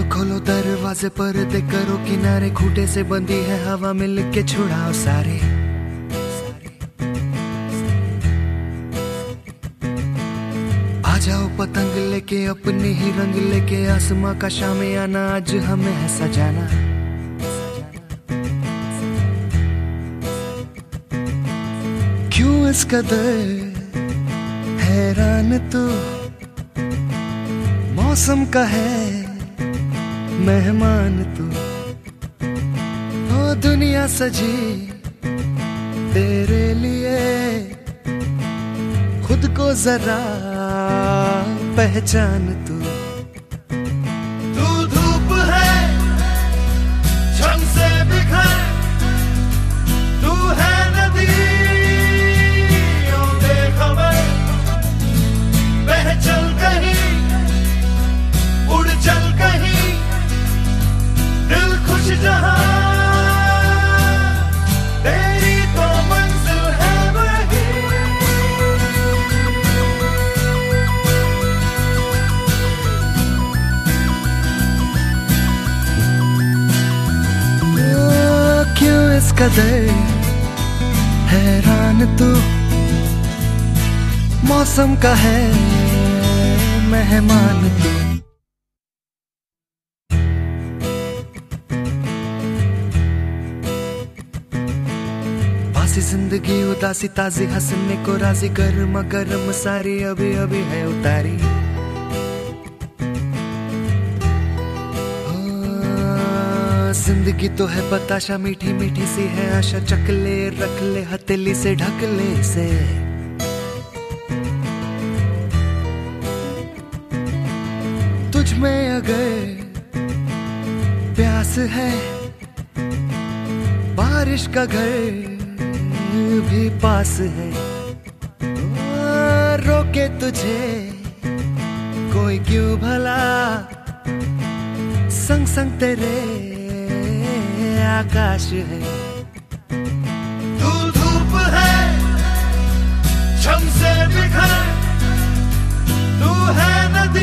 खोलो दरवाजे पर्दे करो किनारे, खूंटे से बंदी है हवा मिल के छुड़ाओ सारे। आ जाओ पतंग लेके अपने ही रंग लेके, आसमां का शामियाना आज हमें है सजाना। क्यों इस कदर हैरान तू, मौसम का है मेहमान तू। ओ दुनिया सजी तेरे लिए, खुद को जरा पहचान तू। तू धूप है झम से बिखर, तू है नदी ओ बेखबर। बह चल कहीं उड़ चल कहीं, दिल खुश जहां तेरी तो मंजिल है वही। क्यों इस कदर हैरान तू, मौसम का है मेहमान तू। बासी जिंदगी उदासी ताजी हंसने को राजी, गर्मा गर्म सारी अभी अभी है उतारी। जिंदगी तो है बताशा मीठी मीठी सी है आशा, चकले रख ले हथेली से ढक ले से। तुझ में अगर प्यास है, बारिश का घर भी पास है। रोके तुझे कोई क्यों भला, संग संग तेरे आकाश है। तू धूप है झम से बिखर, तू है नदी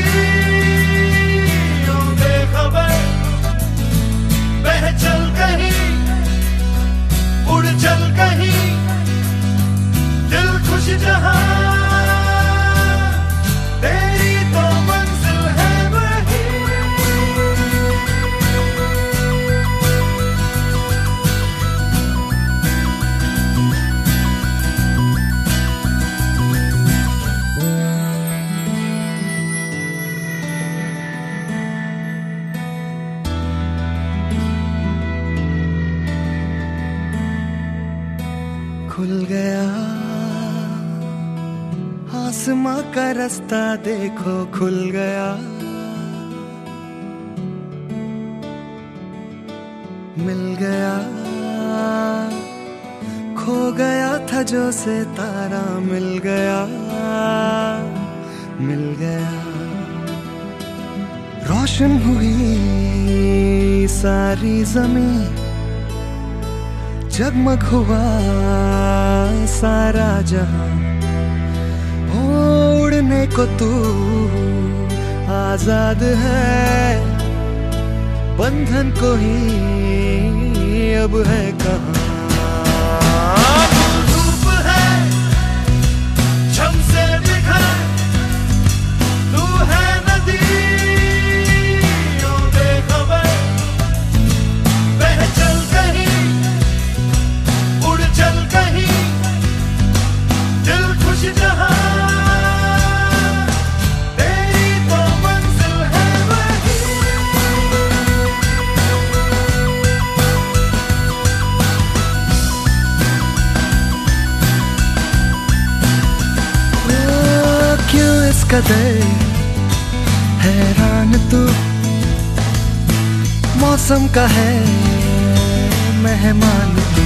ओ बेखबर। बह चल कहीं उड़ चल कहीं, दिल खुश जहां तेरी तो मंजिल है वही। खुल गया आसमां का रास्ता देखो, खुल गया। मिल गया खो गया था जो सितारा, मिल गया मिल गया। रोशन हुई सारी जमीन, जगमग हुआ सारा जहां। उड़ने को तू आजाद है, बंधन को ही अब है कहां। धूप है झम से बिखर, तू है नदी ओ बेखबर। बह चल कहीं उड़ चल कहीं, दिल खुश जहां तेरी तो मंजिल है वही। क्यों इस कदर हैरान तू, मौसम का है मेहमान तू।